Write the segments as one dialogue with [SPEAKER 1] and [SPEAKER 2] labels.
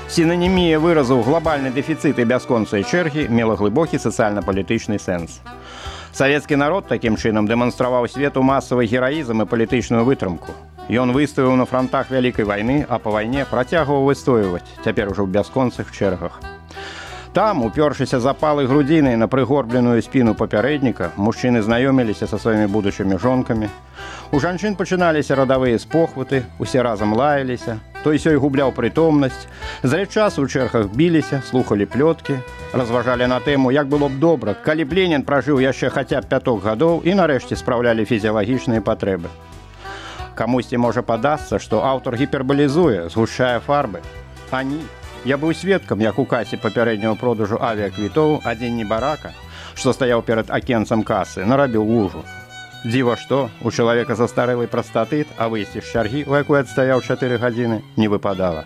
[SPEAKER 1] Синонімія выразу глобальны дэфіцыт і бясконцыя чэргі мела глыбокі сацыяльна-палітычны сэнс. Савецкі народ такім чынам дэманстраваў свету масавы гераізм і палітычную вытрымку. Ён выставіў на фронтах вялікай вайны, а па вайне працягваў выстойваць, цяпер ужо ў бясконцых чэргах. Там, упершыся запалай грудзінай на прыгорбленую спіну папярэдніка, мужчыны знаёміліся са сваімі будучымі жонкамі. У жанчын пачыналіся радавыя спохваты, усе разам лаяліся, той сёй губляў прытомнасць, зрэд часу ў чэргах біліся, слухалі плёткі, разважалі на тэму, як было б добра, калі б Ленін пражыў яшчэ хаця б 5 гадоў і нарэшце спраўлялі фізіялагічныя патрэбы. Камусьці можа падасца, што аўтар гіпербалізуе, згушчае фарбы. А ні. Я быў сведкам, як у касе папярэдняга продажу авіаквітоў адзін небарака, што стаяў перад акенцам касы, нарабіў лужу. Дзіва што, у чалавека застарэлы прастатыт, а выйсці з чаргі, у якой адстаяў 4 гадзіны, не выпадала.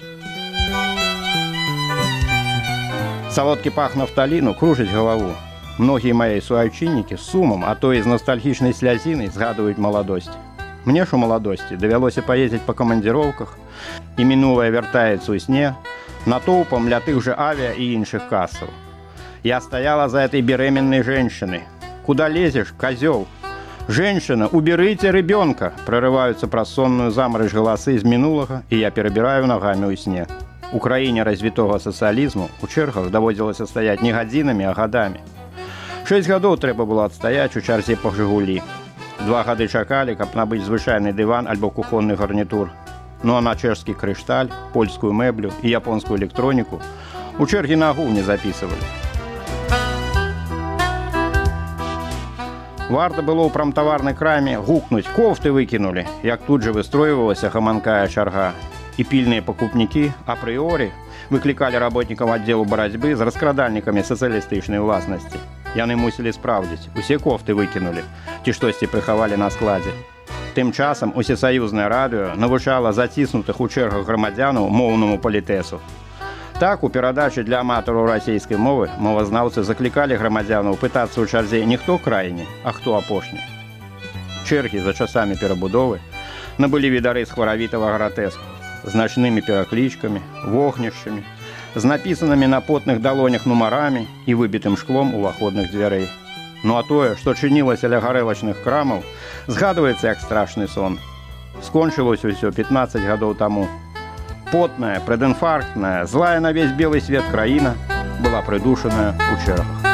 [SPEAKER 1] Салодкі пах нафталіну кружыць галаву. Многія мае суайчыннікі з сумам, а то і з ностальгічнай слязінай згадваюць маладосць. Мне ж у маладосці давялося паездзіць па камандзіроўках, і мінулае вяртаецца ў сне, натоўпам ля тых жа авіа і іншых касаў. Я стаяла за этой беременной женщиной. Куда лезешь, козёл? Женщина, уберите ребенка! Прорываются праз сонную замарыч галасы з мінулага, і я перабіраю нагамі ў сне. У краіне развітога сацыялізму у чэргах даводзілася стаяць не гадзінамі, а гадамі. 6 гадоў трэба было адстаяць у чарзе па «Жигулі». 2 гады чакалі, каб набыць звычайны дыван альбо кухонны гарнітур. Ну а на чэшскі крышталь, польскую мэблю і японскую электроніку у чэргі нагу не запісывалі. Варта было ў прамтаварнай краме гукнуць «Кофты выкінулі», як тут жа выстройвалася гаманкая чарга. І пільныя пакупнікі апрыорі выклікалі работнікаў аддзелу барацьбы з раскрадальнікамі сацыялістычнай уласнасці. Яны мусілі спраўдзіць, усе кофты выкінулі, ці штосьці прыхавалі на складзе. Тым часам усесаюзнае радыё навучала заціснутых у чэргах грамадзянаў моўнаму палітэсу. Так, у перадачы для аматараў расійскай мовы мовазнаўцы заклікалі грамадзянаў пытацца ў чарзе не хто крайні, а хто апошні. Чэргі за часамі перабудовы набылі відарыс хваравітага гратэску, з начнымі пераклічкамі, вогнішчамі, з напісанымі на потных далонях нумарамі і выбітым шклом уваходных дзвярэй. Ну а тое, што чынілася ля гарэлачных крамаў, згадваецца як страшны сон. Скончылася ўсё 15 гадоў таму. Потная, прэдінфарктная, злая на весь белы свет краіна была прыдушаная ў чэргах.